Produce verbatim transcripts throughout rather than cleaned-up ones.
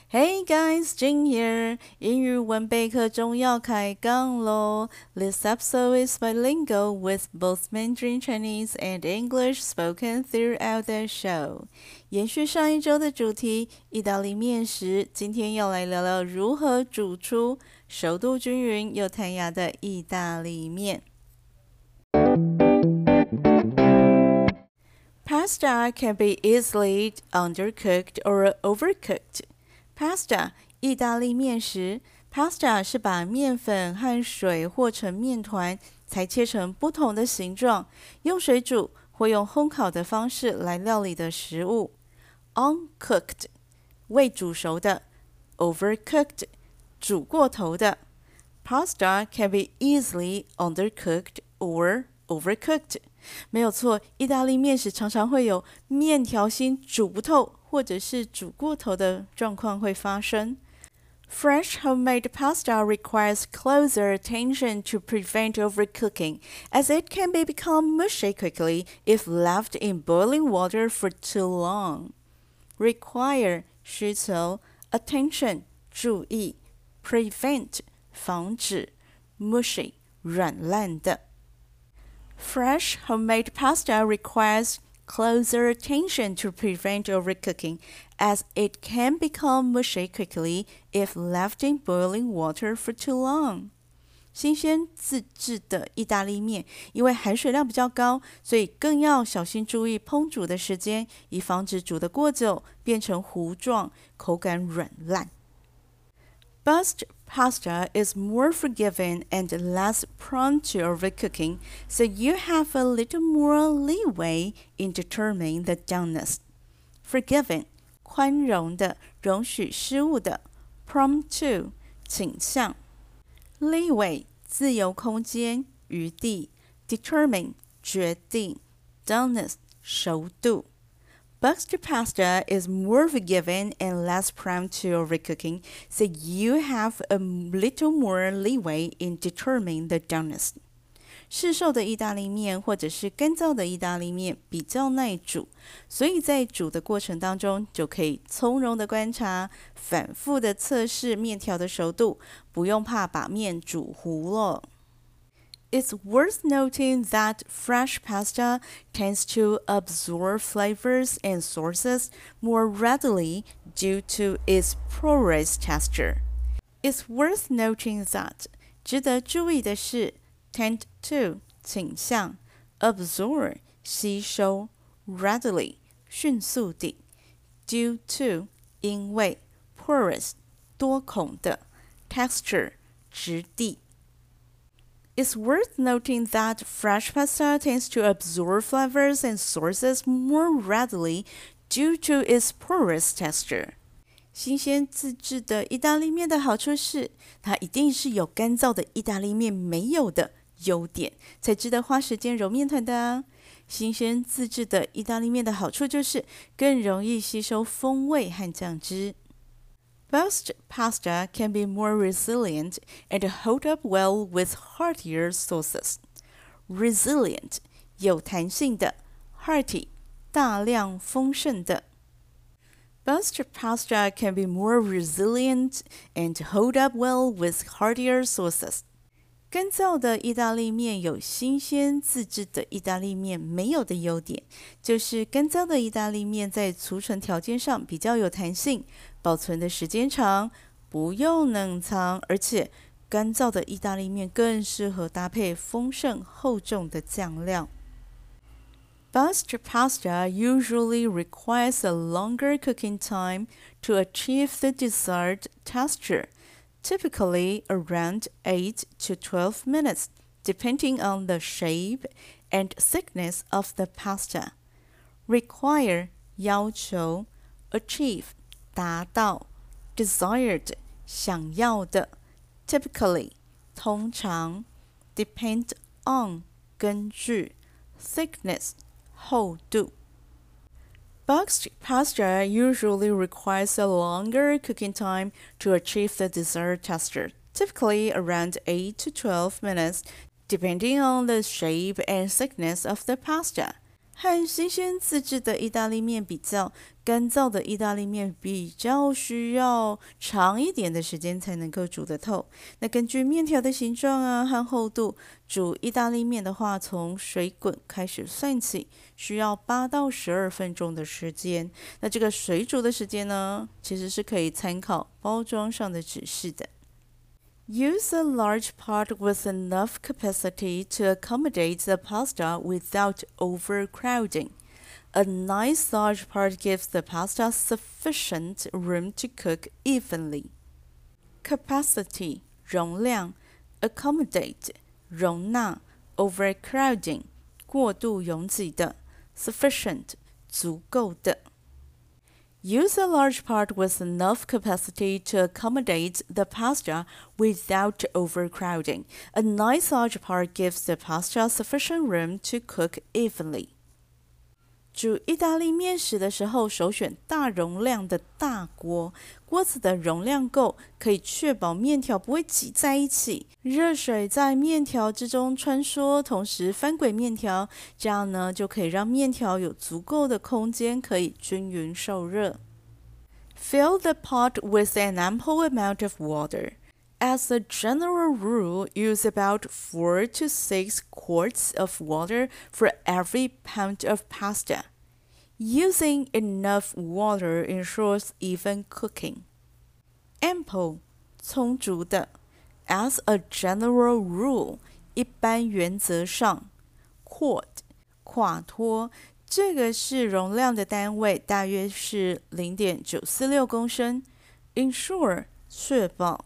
Hey guys, Jing here. 英语文备课中要开杠喽。This episode is bilingual with both Mandarin Chinese and English spoken throughout the show. 延续上一周的主题，意大利面食，今天要来聊聊如何煮出熟度均匀又弹牙的意大利面。Pasta can be easily undercooked or overcooked. Pasta 意大利面食 Pasta 是把面粉和水和成面团，才切成不同的形状，用水煮或用烘烤的方式来料理的食物。Uncooked 未煮熟的 Overcooked 煮过头的 Pasta can be easily undercooked or overcooked 没有错，意大利面食常常会有面条心煮不透或者是煮过头的状况会发生。Fresh homemade pasta requires closer attention to prevent overcooking, as it can be become mushy quickly if left in boiling water for too long. Require 需求 attention 注意 prevent 防止 mushy 软烂的。Fresh homemade pasta requires closer attention to prevent overcooking, as it can become mushy quickly if left in boiling water for too long. 新鲜自制的意大利面，因为含水量比较高，所以更要小心注意烹煮的时间，以防止煮得过久变成糊状，口感软烂。Bust pasta is more forgiving and less prone to overcooking, so you have a little more leeway in determining the doneness. Forgiving 宽容的，容许失误的 prone to 倾向 leeway 自由空间，余地 determine 决定 doneness 熟度。Bust pasta is more forgiving and less prone to overcooking, so you have a little more leeway in determining the doneness. 市售的意大利面或者是干燥的意大利面比较耐煮，所以在煮的过程当中就可以从容的观察，反复的测试面条的熟度，不用怕把面煮糊了。It's worth noting that fresh pasta tends to absorb flavors and sauces more readily due to its porous texture. It's worth noting that 值得注意的是 tend to 倾向 absorb 吸收 readily 迅速地 due to 因为 porous 多孔的 texture 质地。It's worth noting that fresh pasta tends to absorb flavors and sauces more readily due to its porous texture. 新鲜自制的意大利面的好处是，它一定是有干燥的意大利面没有的优点，才值得花时间揉面团的啊。新鲜自制的意大利面的好处就是更容易吸收风味和酱汁。Bust pasta can be more resilient and hold up well with heartier sauces. Resilient 有弹性的 hearty 大量丰盛的 Bust pasta can be more resilient and hold up well with heartier sauces. 干燥的意大利面有新鲜自制的意大利面没有的优点，就是干燥的意大利面在储存条件上比较有弹性，保存的时间长，不用冷藏，而且干燥的意大利面更适合搭配丰盛厚重的酱料。Bust pasta usually requires a longer cooking time to achieve the desired texture, typically around eight to twelve minutes, depending on the shape and thickness of the pasta. Require 要求 achieve 达到 desired 想要的 typically 通常 depend on 根据 thickness 厚度。Boxed pasta usually requires a longer cooking time to achieve the desired texture, typically around eight to twelve minutes, depending on the shape and thickness of the pasta. 和新鲜自制的意大利面比较，干燥的意大利面比较需要长一点的时间才能够煮得透。那根据面条的形状啊和厚度，煮意大利面的话，从水滚开始算起，需要八到十二分钟的时间。那这个水煮的时间呢，其实是可以参考包装上的指示的。Use a large pot with enough capacity to accommodate the pasta without overcrowding. A nice large pot gives the pasta sufficient room to cook evenly. Capacity 容量 accommodate 容纳 overcrowding 过度拥挤的 sufficient 足够的。Use a large pot with enough capacity to accommodate the pasta without overcrowding. A nice large pot gives the pasta sufficient room to cook evenly. 煮意大利面食的时候，首选大容量的大锅，锅子的容量够，可以确保面条不会挤在一起。热水在面条之中穿梭，同时翻滚面条，这样呢就可以让面条有足够的空间可以均匀受热。Fill the pot with an ample amount of water. As a general rule, use about four to six quarts of water for every pound of pasta. Using enough water ensures even cooking. Ample 充足的 As a general rule 一般原则上 Quart 垮脱这个是容量的单位，大约是 零点九四六公升。Ensure 确保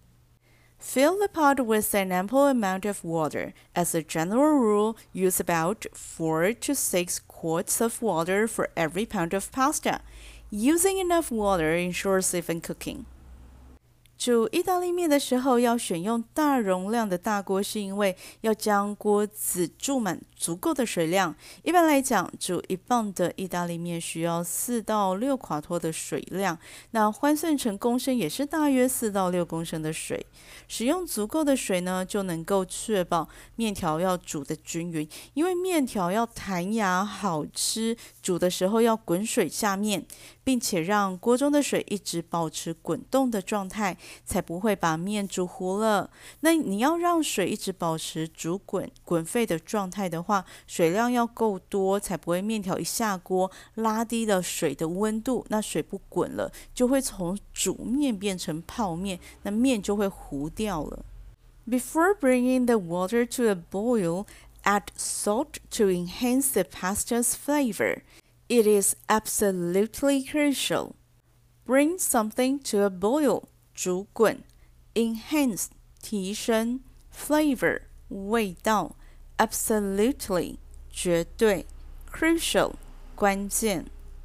Fill the pot with an ample amount of water. As a general rule, use about four to six quarts of water for every pound of pasta. Using enough water ensures even cooking. 煮意大利面的时候要选用大容量的大锅，是因为要将锅子注满足够的水量。一般来讲，煮一磅的意大利面需要四到六垮脱的水量，那换算成公升也是大约四到六公升的水。使用足够的水呢，就能够确保面条要煮得均匀，因为面条要弹牙好吃，煮的时候要滚水下面，并且让锅中的水一直保持滚动的状态，才不会把面煮糊了。那你要让水一直保持煮滚滚沸的状态的话，水量要够多，才不会面条一下锅拉低了水的温度，那水不滚了，就会从煮面变成泡面，那面就会糊掉了。Before bringing the water to a boil, add salt to enhance the pasta's flavor. It is absolutely crucial. Bring something to a boil. 煮滚 enhance 提升 flavor 味道 absolutely 绝对 crucial 关键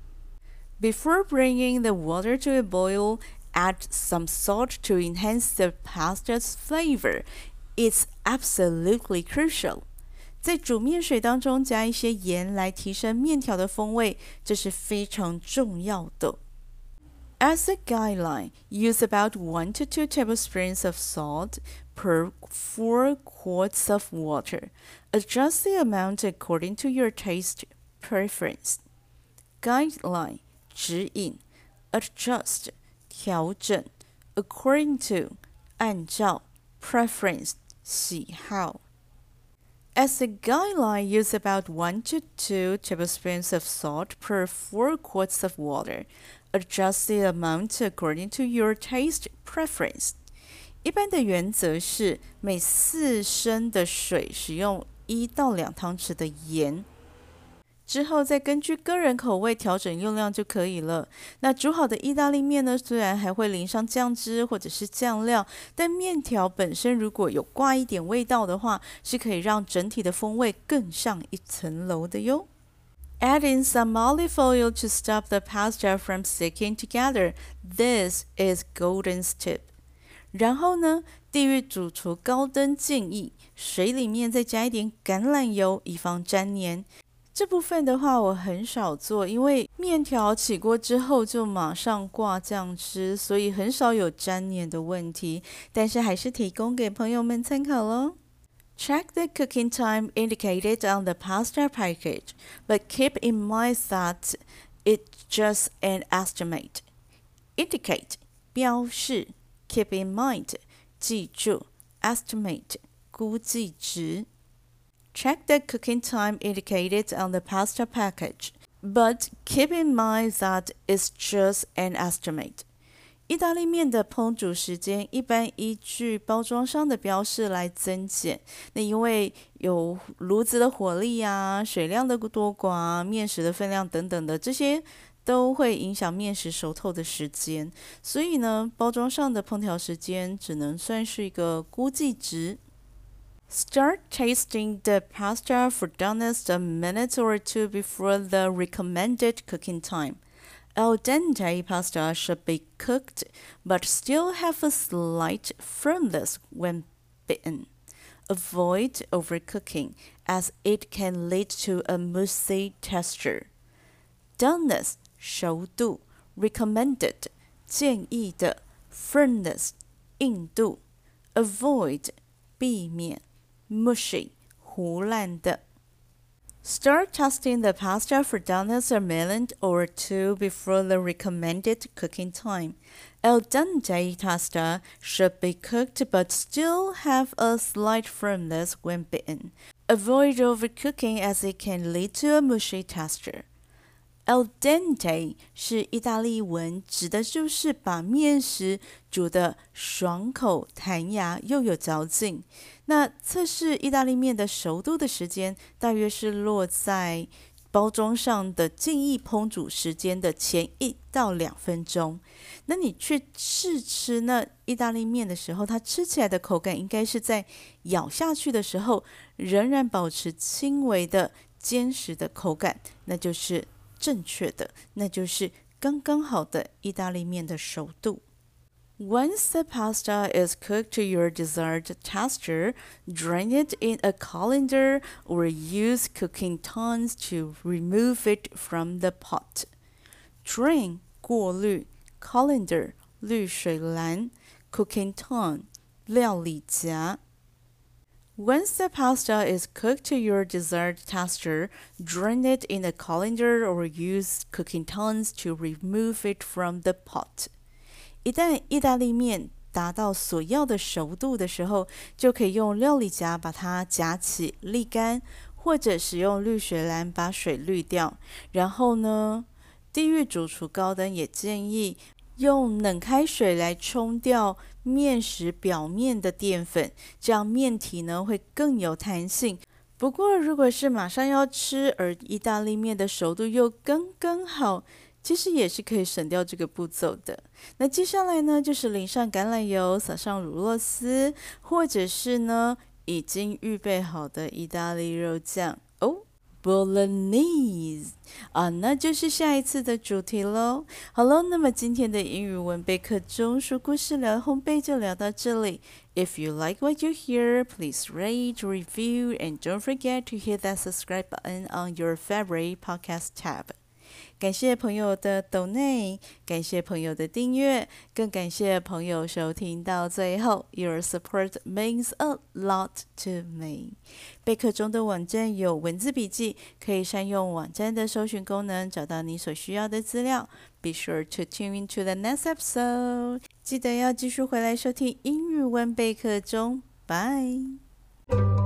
Before bringing the water to a boil, add some salt to enhance the pasta's flavor. It's absolutely crucial. 在煮面水当中加一些盐来提升面条的风味，这是非常重要的。As a guideline, use about one to two tablespoons of salt per four quarts of water. Adjust the amount according to your taste preference. Guideline 指引 Adjust 调整 According to 按照 Preference 喜好As a guideline, use about one to two tablespoons of salt per four quarts of water. Adjust the amount according to your taste preference. 一般的原则是每四升的水使用一到两汤匙的盐，之后再根据个人口味调整用量就可以了。那煮好的意大利面呢，虽然还会淋上酱汁或者是酱料，但面条本身如果有挂一点味道的话，是可以让整体的风味更上一层楼的哟。Add in some olive oil to stop the pasta from sticking together. This is Golden's tip. 然后呢，地狱主厨高登建议水里面再加一点橄榄油，以防粘黏。这部分的话我很少做，因为面条起锅之后就马上挂酱汁，所以很少有粘黏的问题，但是还是提供给朋友们参考咯。 Check the cooking time indicated on the pasta package, but keep in mind that it's just an estimate. Indicate 标示 keep in mind 记住 estimate 估计值。Check the cooking time indicated on the pasta package, but keep in mind that it's just an estimate. 意大利面的烹煮时间一般依据包装上的标示来增减。那因为有炉子的火力啊、水量的多寡、面食的分量等等的，这些都会影响面食熟透的时间。所以呢，包装上的烹调时间只能算是一个估计值。Start tasting the pasta for doneness a minute or two before the recommended cooking time. Al dente pasta should be cooked, but still have a slight firmness when bitten. Avoid overcooking, as it can lead to a mushy texture. Doneness 熟度 recommended 建议的 firmness 硬度 avoid 避免 mushy 糊烂的。Start testing the pasta for doneness a minute or two before the recommended cooking time. Al dente pasta should be cooked but still have a slight firmness when bitten. Avoid overcooking as it can lead to a mushy texture. Al dente 是意大利文，指的就是把面食煮得爽口、弹牙又有嚼劲。那测试意大利面的熟度的时间，大约是落在包装上的建议烹煮时间的前一到两分钟。那你去试吃那意大利面的时候，它吃起来的口感应该是在咬下去的时候，仍然保持轻微的坚实的口感，那就是正确的，那就是刚刚好的意大利面的熟度。Once the pasta is cooked to your desired texture, drain it in a colander or use cooking tongs to remove it from the pot. Drain 过滤 colander 滤水篮 cooking tong 料理夹。Once the pasta is cooked to your desired texture, drain it in a colander or use cooking tongs to remove it from the pot. 一旦意大利面达到所要的熟度的时候，就可以用料理夹把它夹起沥干，或者使用滤水篮把水滤掉。然后呢，地狱主厨高登也建议用冷开水来冲掉面食表面的淀粉，这样面体呢会更有弹性。不过如果是马上要吃，而意大利面的熟度又刚刚好，其实也是可以省掉这个步骤的。那接下来呢，就是淋上橄榄油，撒上乳酪丝，或者是呢已经预备好的意大利肉酱哦。Bolognese 啊，那就是下一次的主题咯。好咯，那么今天的英语文备课中说故事聊烘焙就聊到这里。If you like what you hear, please rate, review, and don't forget to hit that subscribe button on your favorite podcast tab. 感谢朋友的抖内，感谢朋友的订阅，更感谢朋友收听到最后。Your support means a lot to me. 备课中的网站有文字笔记，可以善用网站的搜寻功能找到你所需要的资料。Be sure to tune into the next episode. 记得要继续回来收听英语文备课中。Bye.